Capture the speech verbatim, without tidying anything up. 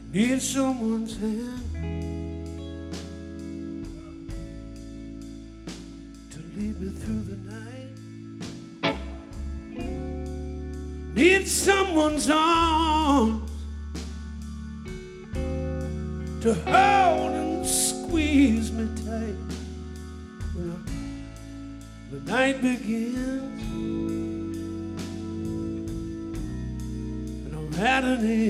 Need someone's hand to lead me through the night. Need someone's arms to hold and squeeze me tight when the night begins and I'm at an end.